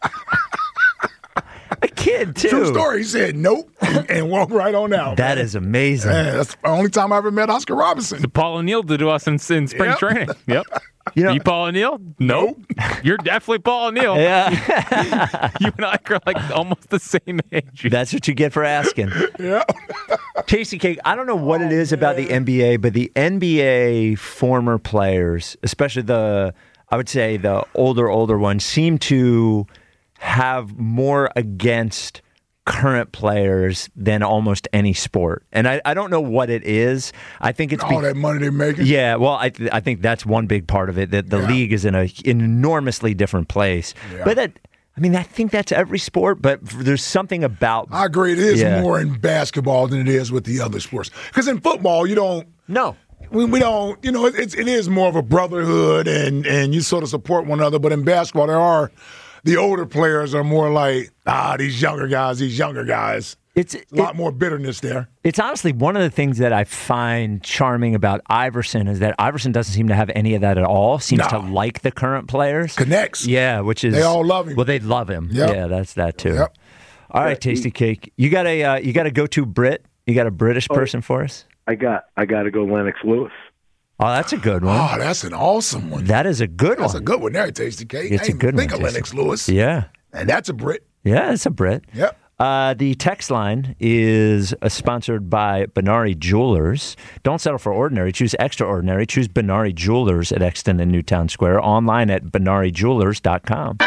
A kid, too. True story. He said, nope, and walked right on out. That is amazing. Man, that's the only time I ever met Oscar Robinson. Paul O'Neill did to us in spring training. Yep. You Paul O'Neill? Nope. You're definitely Paul O'Neill. Yeah. You and I are like almost the same age. That's what you get for asking. Yeah. Tasty Cake, I don't know what it is about the NBA, but the NBA former players, especially I would say the older ones, seem to have more against current players than almost any sport. And I don't know what it is. I think it's all that money they're making. Yeah, well, I think that's one big part of it, that the league is in an enormously different place. Yeah. But I think that's every sport, but there's something about... I agree. It is more in basketball than it is with the other sports. Because in football, you don't... No. We don't... it is more of a brotherhood and you sort of support one another. But in basketball, there are... The older players are more like, these younger guys. It's a lot more bitterness there. It's honestly one of the things that I find charming about Iverson is that Iverson doesn't seem to have any of that at all. Seems to like the current players. Connects. Yeah, which is... They all love him. Well, they love him. Yep. Yeah, that's that too. Yep. All right, Tasty Cake. You got a go-to Brit? You got a British person for us? I got to go Lennox Lewis. Oh, that's a good one. Oh, that's an awesome one. That is a good one. That's a good one there, Tasty Cake. It's a good one. Think of Lennox Lewis. Yeah. And that's a Brit. Yeah, it's a Brit. Yep. The text line is sponsored by Benari Jewelers. Don't settle for ordinary. Choose extraordinary. Choose Benari Jewelers at Exton and Newtown Square. Online at BenariJewelers.com.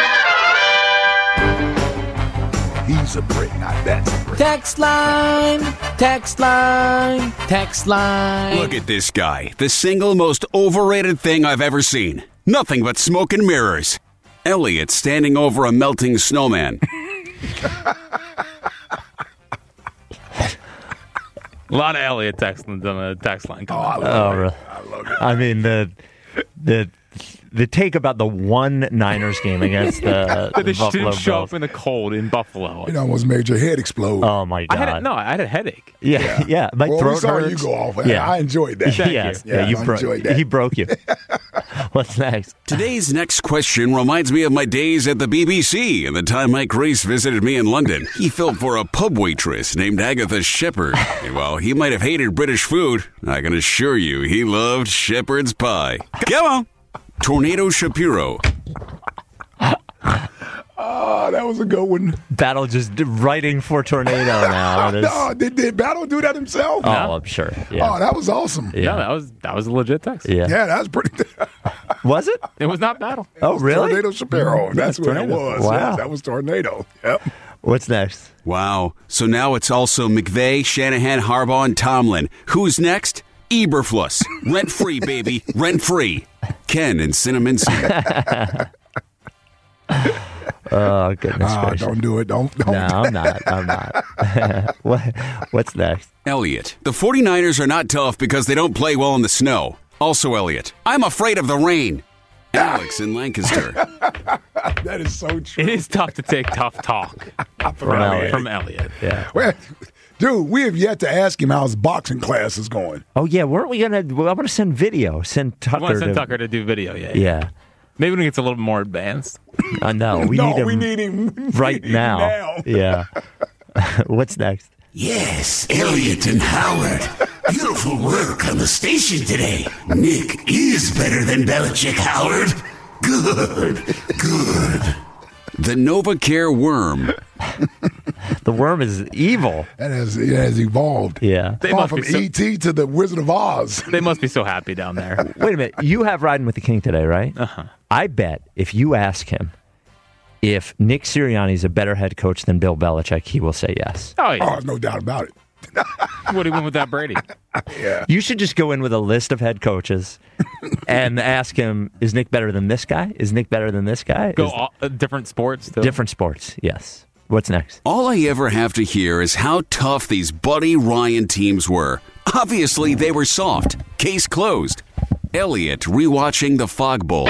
He's a Brit, not that's a Brit. Text line, text line, text line. Look at this guy. The single most overrated thing I've ever seen. Nothing but smoke and mirrors. Elliot standing over a melting snowman. A lot of Elliot texting on the text line. I love it. I mean, the take about the one Niners game against the Buffalo didn't show Bills. up in the cold in Buffalo. It almost made your head explode. Oh, my God. I had a headache. Yeah. My well, throat we saw hurts. you go off. Yeah. I enjoyed that. He broke you. What's next? Today's next question reminds me of my days at the BBC and the time Mike Grace visited me in London. He filled for a pub waitress named Agatha Shepherd. And while he might have hated British food, I can assure you he loved shepherd's pie. Come on. Tornado Shapiro. Oh, that was a good one. Battle just writing for Tornado now. No, did Battle do that himself? Oh, I'm sure. Yeah. Oh, that was awesome. Yeah, that was a legit text. Yeah, that was pretty. Was it? It was not Battle. Oh, really? Tornado Shapiro. That's what it was. Wow. Yeah, that was Tornado. Yep. What's next? Wow. So now it's also McVay, Shanahan, Harbaugh, and Tomlin. Who's next? Eberflus. Rent-free, baby. Rent-free. Ken and Cinnamon Seed. Oh, goodness gracious. Don't do it. Don't. No, I'm not. What's next? Elliot. The 49ers are not tough because they don't play well in the snow. Also, Elliot. I'm afraid of the rain. Alex in Lancaster. That is so true. It is tough to take tough talk from Elliot. Yeah. Well, dude, we have yet to ask him how his boxing class is going. Oh, yeah. Weren't we going to? Well, I'm going to send video. Send Tucker. I want to send Tucker to do video, Yeah. Maybe when it gets a little more advanced. No, we need him right now. Yeah. What's next? Yes, Elliot and Howard. Beautiful work on the station today. Nick is better than Belichick, Howard. Good. The NovaCare worm. The worm is evil. It has evolved. Yeah. They Gone must from be so- E.T. to the Wizard of Oz. They must be so happy down there. Wait a minute. You have Riding with the King today, right? Uh-huh. I bet if you ask him if Nick Sirianni is a better head coach than Bill Belichick, he will say yes. Oh, yeah. No doubt about it. What do you win with that Brady? Yeah. You should just go in with a list of head coaches and ask him, is Nick better than this guy? Is Nick better than this guy? Go all, different sports? Still? Different sports, yes. What's next? All I ever have to hear is how tough these Buddy Ryan teams were. Obviously, they were soft. Case closed. Elliot rewatching the Fog Bowl.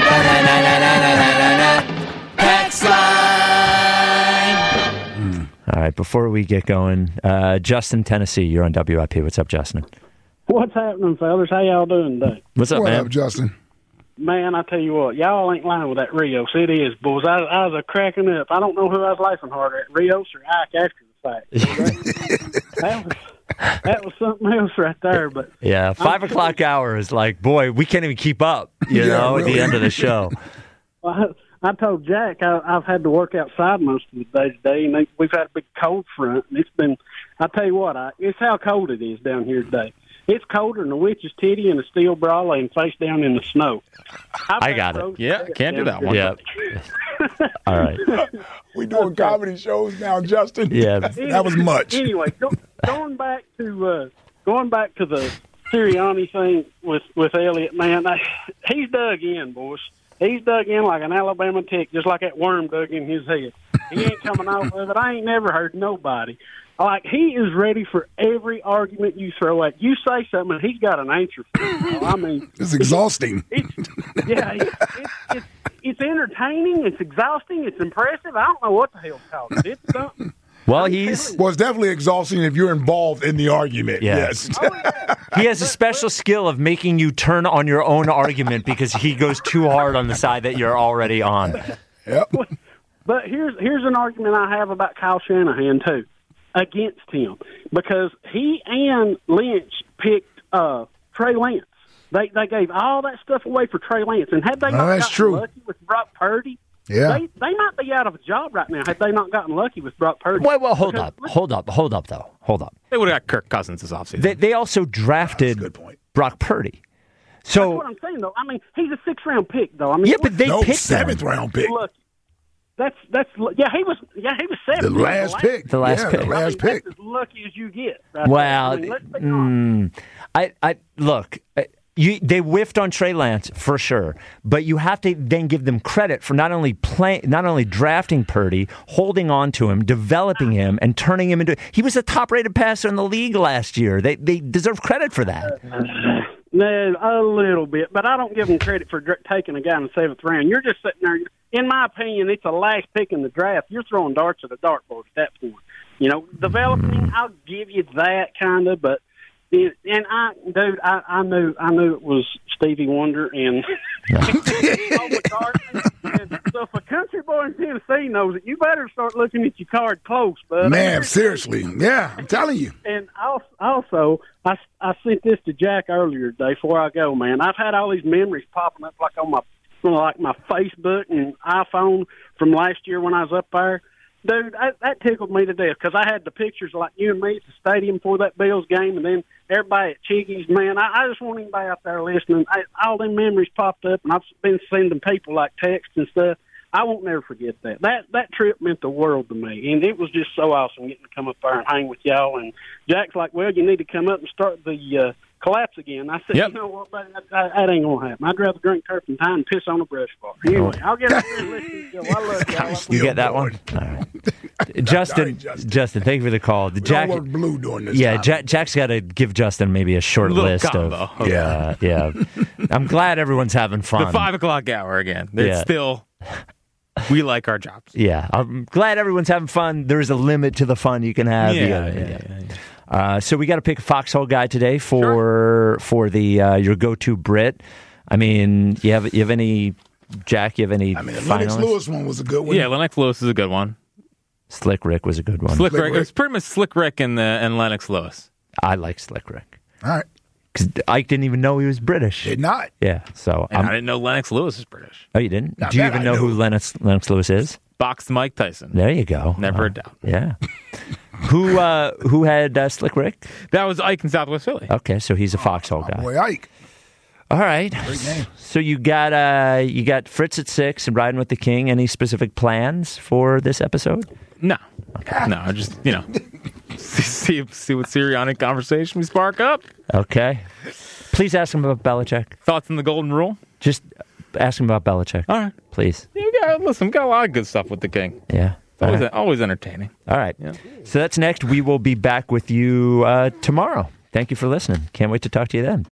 All right, before we get going, Justin, Tennessee, you're on WIP. What's up, Justin? What's happening, fellas? How y'all doing today? What's up, man? What up, Justin? Man, I tell you what, y'all ain't lying with that Rios. It is, boys. I was cracking up. I don't know who I was laughing harder at, Rios or Ike after the fact. that was something else right there. But yeah, 5 o'clock hour is like, boy, we can't even keep up, you know, really. At the end of the show. Well, I told Jack I've had to work outside most of the day today, and we've had a big cold front. And it's been, I tell you what, it's how cold it is down here today. It's colder than a witch's titty in a steel bra laying face down in the snow. I got it. Yeah, can't do that one. Yeah. All right. We doing comedy shows now, Justin. Yeah, that was much. Anyway, going back to the Sirianni thing with Elliott, man, he's dug in, boys. He's dug in like an Alabama tick, just like that worm dug in his head. He ain't coming off of it. I ain't never heard nobody. Like, he is ready for every argument you throw at. You say something, and he's got an answer for it. I mean, it's exhausting. It's entertaining. It's exhausting. It's impressive. I don't know what the hell to call it. It's something. Well, it's definitely exhausting if you're involved in the argument. Yes. He has a special skill of making you turn on your own argument because he goes too hard on the side that you're already on. Yep. But here's an argument I have about Kyle Shanahan, too, against him. Because he and Lynch picked Trey Lance. They gave all that stuff away for Trey Lance. And had they not gotten lucky with Brock Purdy, they might be out of a job right now had they not gotten lucky with Brock Purdy. Well, hold up, though. They would have got Kirk Cousins this offseason. They also drafted Brock Purdy. So that's what I'm saying, though. I mean, he's a 6th-round pick, though. I mean, yeah, but they picked 7th-round pick. Look, that's he was 7th. The last pick. The last pick. The last pick. That's as lucky as you get. Right well, I mean, they whiffed on Trey Lance for sure, but you have to then give them credit for not only drafting Purdy, holding on to him, developing him, and turning him into. He was a top-rated passer in the league last year. They deserve credit for that. No, a little bit, but I don't give them credit for taking a guy in the 7th round. You're just sitting there. In my opinion, it's the last pick in the draft. You're throwing darts at a dartboard at that point. You know, developing, I'll give you that kind of, but. And I knew it was Stevie Wonder and Paul McCartney. And so if a country boy in Tennessee knows it, you better start looking at your card close, bud. Man, seriously, yeah, I'm telling you. And also, I sent this to Jack earlier today before I go. Man, I've had all these memories popping up like on my Facebook and iPhone from last year when I was up there. Dude, that tickled me to death because I had the pictures like you and me at the stadium for that Bills game and then everybody at Chiggy's. Man, I just want anybody out there listening. All them memories popped up, and I've been sending people like texts and stuff. I won't never forget that. That trip meant the world to me, and it was just so awesome getting to come up there and hang with y'all. And Jack's like, well, you need to come up and start the collapse again. I said, You know what, buddy, that ain't going to happen. I'd rather drink turpentine and piss on a brush bar. Anyway, I'll get up here and listen to you. I love y'all. You get that one? All right. Justin, thank you for the call. Jack work blue during this time. Jack's got to give Justin maybe a short list combo. Yeah. I'm glad everyone's having fun. The 5 o'clock hour again. It's still... We like our jobs. Yeah, I'm glad everyone's having fun. There is a limit to the fun you can have. So we got to pick a foxhole guy today for the your go-to Brit. I mean, you have any Jack? You have any? I mean, the Lennox Lewis one was a good one. Yeah, Lennox Lewis is a good one. Slick Rick was a good one. Slick Rick. It was pretty much Slick Rick and Lennox Lewis. I like Slick Rick. All right. Because Ike didn't even know he was British. Did not. Yeah, so And I didn't know Lennox Lewis was British. Oh, you didn't? Not Do you that even I know knew. who Lennox Lewis is? Boxed Mike Tyson. There you go. Never a doubt. Yeah. Who had Slick Rick? That was Ike in Southwest Philly. Okay, so he's a foxhole guy. Boy, Ike. All right. Great name. So you got Fritz at 6 and Riding with the King. Any specific plans for this episode? No. No, just, see what Sirianni conversation we spark up. Okay. Please ask him about Belichick. Thoughts on the golden rule? Just ask him about Belichick. All right. Please. We got a lot of good stuff with the King. Yeah. Always entertaining. All right. Yeah. So that's next. We will be back with you tomorrow. Thank you for listening. Can't wait to talk to you then.